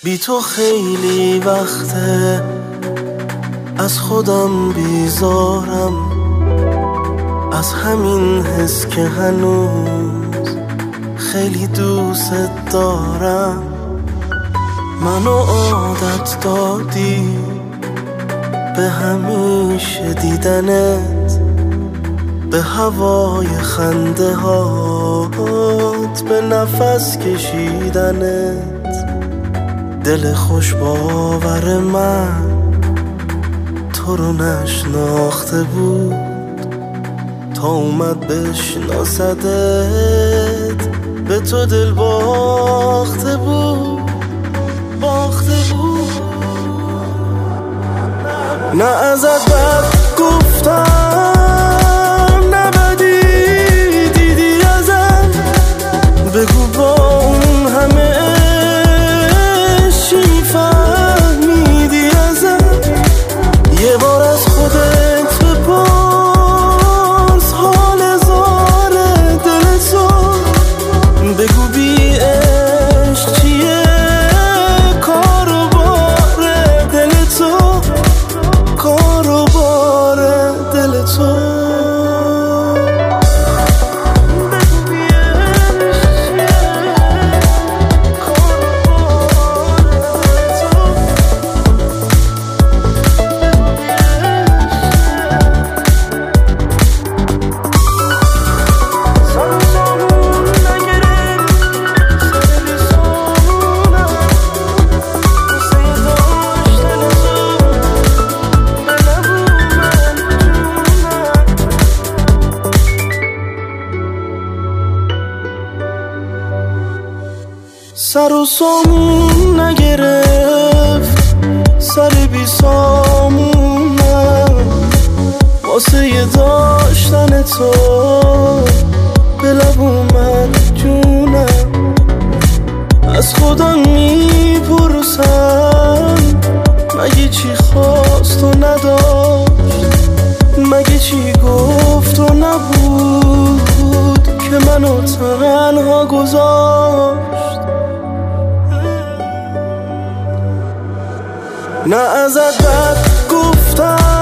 بی تو خیلی وقته از خودم بیزارم، از همین حس که هنوز خیلی دوست دارم. منو عادت دادی به همیشه دیدنت، به هوای خنده هات، به نفس کشیدنت. دل خوش باور من تو رو نشناخته بود تا اومد بشناسدت، به تو دل باخته بود، باخته بود. نه ازت بد گفتم، نه بدی دیدی ازم، بگو با اون همه چی فهمیدی ازم. یه بار از خودت بپرس حال زار دل تو، بگو بی عشق چیه کار و بار دل تو، کار و بار دل تو. سر و سامون نگرفت، سر بی سامونم، واسه یه داشتن تو به لب اومد جونم. از خودم میپرسم مگه چی خواست و نداشت، مگه چی گفت و نبود که منو تنها گذاشت. نه ازت بد گفتم،